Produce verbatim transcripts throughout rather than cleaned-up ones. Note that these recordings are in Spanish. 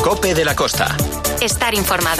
COPE de la Costa. Estar informado.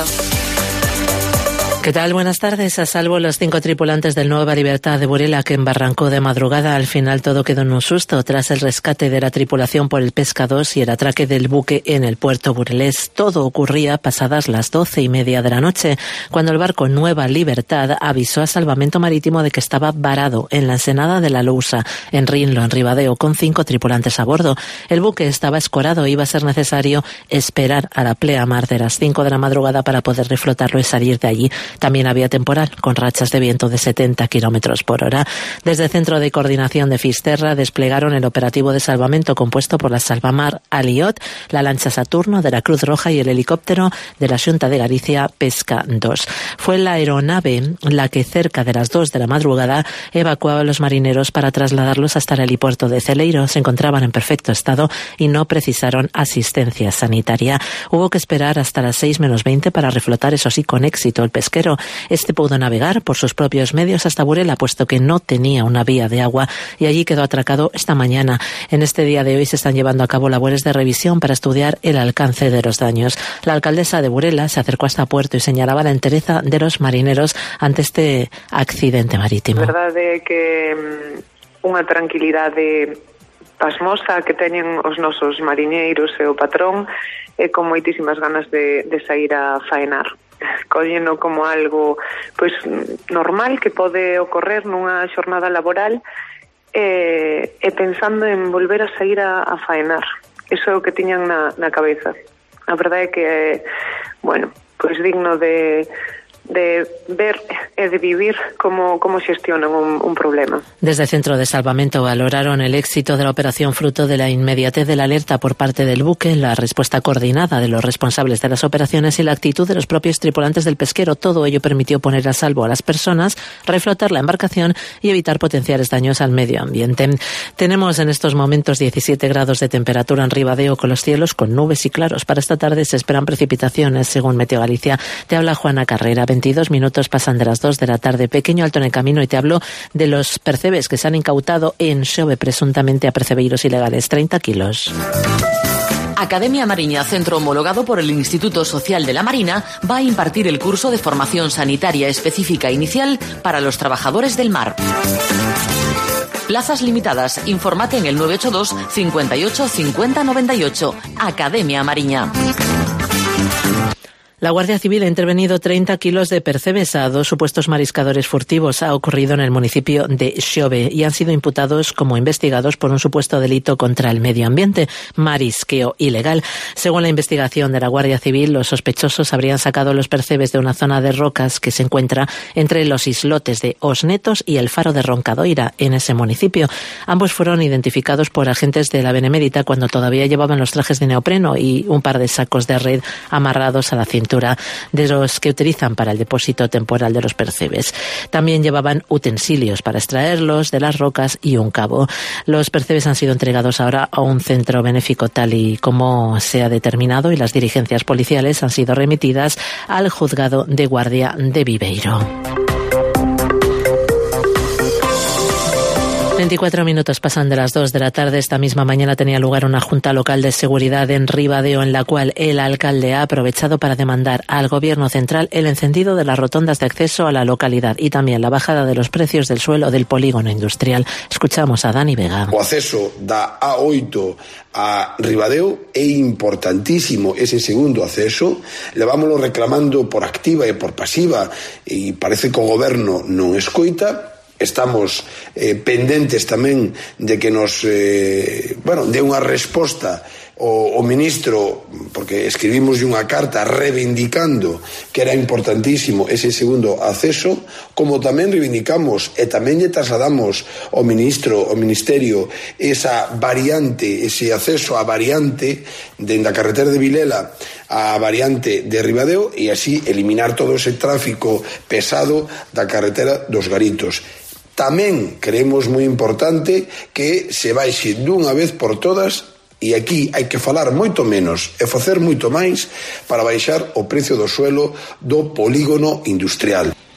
¿Qué tal? Buenas tardes. A salvo los cinco tripulantes del Nueva Libertad de Burela, que embarrancó de madrugada. Al final todo quedó en un susto tras el rescate de la tripulación por el Pesca dos y el atraque del buque en el puerto burelés. Todo ocurría pasadas las doce y media de la noche, cuando el barco Nueva Libertad avisó a Salvamento Marítimo de que estaba varado en la ensenada de la Lousa, en Rinlo, en Ribadeo, con cinco tripulantes a bordo. El buque estaba escorado e iba a ser necesario esperar a la pleamar de las cinco de la madrugada para poder reflotarlo y salir de allí. También había temporal, con rachas de viento de setenta kilómetros por hora. Desde el Centro de Coordinación de Fisterra desplegaron el operativo de salvamento compuesto por la Salvamar Aliot, la lancha Saturno de la Cruz Roja y el helicóptero de la Xunta de Galicia Pesca dos. Fue la aeronave la que cerca de las dos de la madrugada evacuaba a los marineros para trasladarlos hasta el helipuerto de Celeiro. Se encontraban en perfecto estado y no precisaron asistencia sanitaria. Hubo que esperar hasta las seis menos veinte para reflotar, eso sí, con éxito el pesquero. Este pudo navegar por sus propios medios hasta Burela, puesto que no tenía una vía de agua, y allí quedó atracado esta mañana. En este día de hoy se están llevando a cabo labores de revisión para estudiar el alcance de los daños. La alcaldesa de Burela se acercó hasta puerto y señalaba la entereza de los marineros ante este accidente marítimo. A verdade é que unha tranquilidade pasmosa que teñen os nosos mariñeiros e o patrón, e con moitísimas ganas de, de sair a faenar. Colleno como algo pois normal que pode ocorrer nunha xornada laboral, e, e pensando en volver a sair a, a faenar. Iso é o que tiñan na, na cabeza. A verdade é que é, bueno, pois digno de de ver e de vivir como, como xestionan un, un problema. Desde el Centro de Salvamento valoraron el éxito de la operación fruto de la inmediatez de la alerta por parte del buque, la respuesta coordinada de los responsables de las operaciones y la actitud de los propios tripulantes del pesquero. Todo ello permitió poner a salvo a las personas, reflotar la embarcación y evitar potenciales daños al medio ambiente. Tenemos en estos momentos diecisiete grados de temperatura en Ribadeo, con los cielos con nubes y claros. Para esta tarde se esperan precipitaciones, según Meteo Galicia. Te habla Juana Carrera. veintidós minutos pasan de las dos de la tarde. Pequeño alto en el camino, y te hablo de los percebes que se han incautado en Xove, presuntamente a percebeiros ilegales. treinta kilos. Academia Mariña, centro homologado por el Instituto Social de la Marina, va a impartir el curso de formación sanitaria específica inicial para los trabajadores del mar. Plazas limitadas. Infórmate en el nueve ocho dos, cincuenta y ocho, cincuenta, noventa y ocho. Academia Mariña. La Guardia Civil ha intervenido treinta kilos de percebes a dos supuestos mariscadores furtivos. Ha ocurrido en el municipio de Xove y han sido imputados como investigados por un supuesto delito contra el medio ambiente, marisqueo ilegal. Según la investigación de la Guardia Civil, los sospechosos habrían sacado los percebes de una zona de rocas que se encuentra entre los islotes de Osnetos y el faro de Roncadoira, en ese municipio. Ambos fueron identificados por agentes de la Benemérita cuando todavía llevaban los trajes de neopreno y un par de sacos de red amarrados a la cintura, de los que utilizan para el depósito temporal de los percebes. También llevaban utensilios para extraerlos de las rocas y un cabo. Los percebes han sido entregados ahora a un centro benéfico, tal y como se ha determinado, y las diligencias policiales han sido remitidas al juzgado de guardia de Viveiro. veinticuatro minutos pasan de las dos de la tarde. Esta misma mañana tenía lugar una junta local de seguridad en Ribadeo, en la cual el alcalde ha aprovechado para demandar al gobierno central el encendido de las rotondas de acceso a la localidad y también la bajada de los precios del suelo del polígono industrial. Escuchamos a Dani Vega. O acceso da A oito a Ribadeo é importantísimo. Ese segundo acceso levámoslo reclamando por activa e por pasiva, e parece que o goberno non escoita. Estamos eh, pendentes tamén de que nos eh, bueno, dé unha resposta o, o ministro, porque escribimos unha carta reivindicando que era importantísimo ese segundo acceso, como tamén reivindicamos e tamén lle trasladamos ao ministro, ao ministerio, esa variante, ese acceso a variante dende a carretera de Vilela a variante de Ribadeo, e así eliminar todo ese tráfico pesado da carretera dos Garitos. Tamén creemos moi importante que se baixe dunha vez por todas, e aquí hai que falar moito menos e facer moito máis para baixar o precio do suelo do polígono industrial.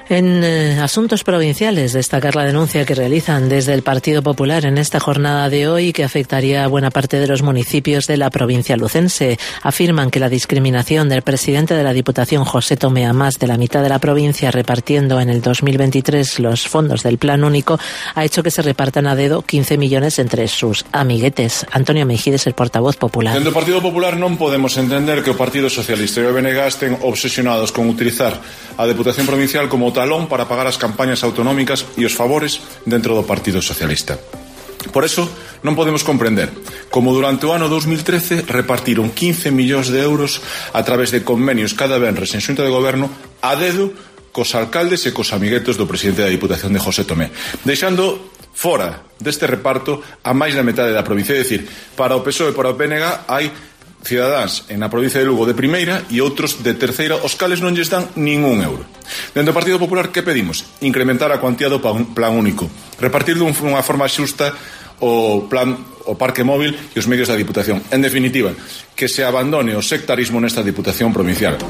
En eh, asuntos provinciales, destacar la denuncia que realizan desde el Partido Popular en esta jornada de hoy, que afectaría a buena parte de los municipios de la provincia lucense. Afirman que la discriminación del presidente de la Diputación, José Tomé, a más de la mitad de la provincia, repartiendo en el dos mil veintitrés los fondos del Plan Único, ha hecho que se repartan a dedo quince millones entre sus amiguetes. Antonio Meijides, el portavoz popular. Dentro do Partido Popular non podemos entender que o Partido Socialista e o B N G estén obsesionados con utilizar a Deputación Provincial como talón para pagar as campañas autonómicas e os favores dentro do Partido Socialista. Por eso, non podemos comprender como durante o ano dos mil trece repartiron quince millóns de euros a través de convenios cada venres en Xunta de Goberno a dedo cos alcaldes e cos amiguetos do presidente da Diputación de José Tomé, deixando fora deste reparto a máis da metade da provincia. É dicir, para o P S O E e para o P N G hai cidadáns en a provincia de Lugo de primeira e outros de terceira, os cales non lles dan ningún euro. Dentro do Partido Popular, que pedimos? Incrementar a cuantía do Plan Único, repartir dunha forma xusta o plan, o parque móvil e os medios da Diputación. En definitiva, que se abandone o sectarismo nesta Diputación provincial.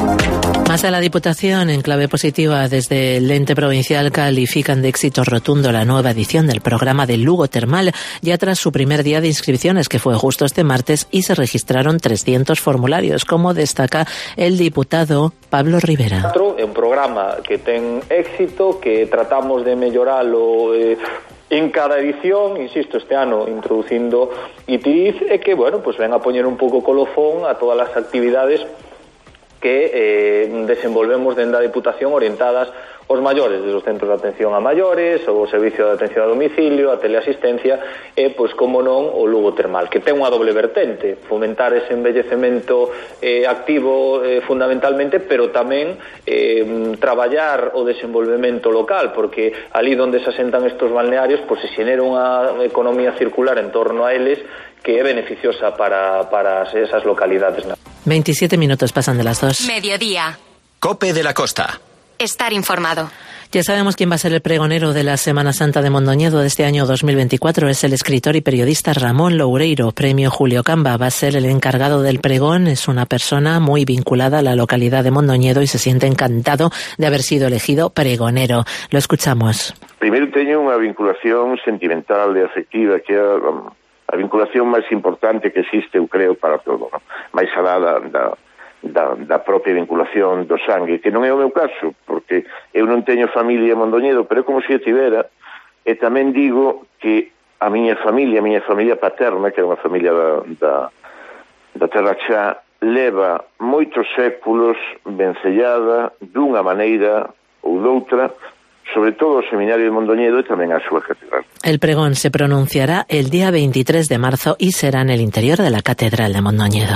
Más a la Diputación, en clave positiva, desde el ente provincial califican de éxito rotundo la nueva edición del programa de Lugo Termal, ya tras su primer día de inscripciones, que fue justo este martes, y se registraron trescientos formularios, como destaca el diputado Pablo Rivera. É un programa que ten éxito, que tratamos de melloralo eh, en cada edición, insisto, este ano introducindo I T I Z, e que, bueno, pues ven a poñer un pouco colofón a todas as actividades que eh, desenvolvemos dentro da Diputación orientadas aos maiores, desde os centros de atención a maiores, o servicio de atención a domicilio, a teleasistencia, e, pois, como non, o Lugo Termal, que ten unha doble vertente, fomentar ese envellecemento eh, activo eh, fundamentalmente, pero tamén eh, traballar o desenvolvemento local, porque ali onde se asentan estos balnearios, pois se xenera unha economía circular en torno a eles que é beneficiosa para, para esas localidades. veintisiete minutos pasan de las dos. Mediodía. Cope de la Costa. Estar informado. Ya sabemos quién va a ser el pregonero de la Semana Santa de Mondoñedo de este año dos mil veinticuatro. Es el escritor y periodista Ramón Loureiro, premio Julio Camba. Va a ser el encargado del pregón. Es una persona muy vinculada a la localidad de Mondoñedo y se siente encantado de haber sido elegido pregonero. Lo escuchamos. Primeiro teño unha vinculación sentimental e afectiva, que é a vinculación máis importante que existe, eu creo, para todo, non? Máis alá da, da, da, da propia vinculación do sangue, que non é o meu caso, porque eu non teño familia en Mondoñedo, pero é como se eu tivera, e tamén digo que a miña familia, a miña familia paterna, que é unha familia da, da, da Terra Chá, leva moitos séculos vencellada dunha maneira ou doutra, sobre todo o Seminario de Mondoñedo e tamén a súa catedral. El pregón se pronunciará el día veintitrés de marzo y será en el interior de la Catedral de Mondoñedo.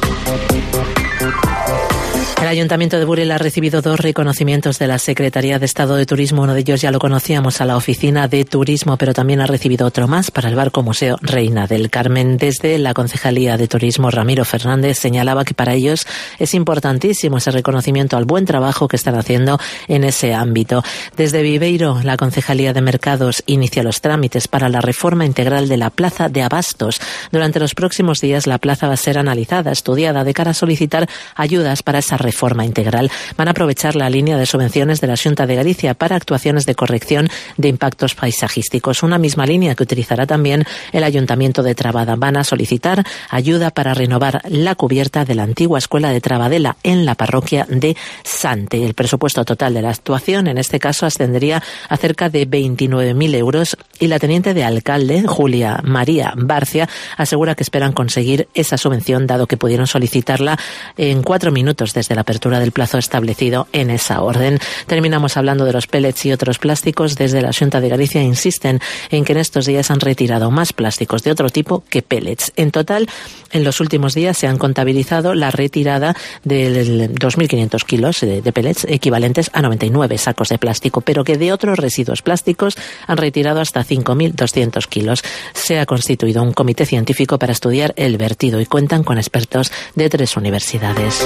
El Ayuntamiento de Burela ha recibido dos reconocimientos de la Secretaría de Estado de Turismo. Uno de ellos ya lo conocíamos, a la Oficina de Turismo, pero también ha recibido otro más para el Barco Museo Reina del Carmen. Desde la Concejalía de Turismo, Ramiro Fernández señalaba que para ellos es importantísimo ese reconocimiento al buen trabajo que están haciendo en ese ámbito. Desde Viveiro, la Concejalía de Mercados inicia los trámites para la reforma integral de la Plaza de Abastos. Durante los próximos días la plaza va a ser analizada, estudiada, de cara a solicitar ayudas para esa reforma integral. Van a aprovechar la línea de subvenciones de la Xunta de Galicia para actuaciones de corrección de impactos paisajísticos, una misma línea que utilizará también el Ayuntamiento de Trabada. Van a solicitar ayuda para renovar la cubierta de la antigua Escuela de Trabadela en la parroquia de Sante. El presupuesto total de la actuación, en este caso, ascendería a cerca de veintinueve mil euros y la teniente de alcalde, Julia María Barcia, asegura que esperan conseguir esa subvención, dado que pudieron solicitarla en cuatro minutos desde la apertura del plazo establecido en esa orden. Terminamos hablando de los pellets y otros plásticos. Desde la Xunta de Galicia insisten en que en estos días han retirado más plásticos de otro tipo que pellets. En total, en los últimos días se han contabilizado la retirada de dos mil quinientos kilos de, de pellets, equivalentes a noventa y nueve sacos de plástico, pero que de otros residuos plásticos han retirado hasta cinco mil doscientos kilos. Se ha constituido un comité científico para estudiar el vertido y cuentan con expertos de tres universidades.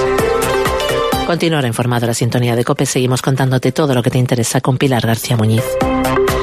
Continuará informado la sintonía de COPE. Seguimos contándote todo lo que te interesa con Pilar García Muñiz.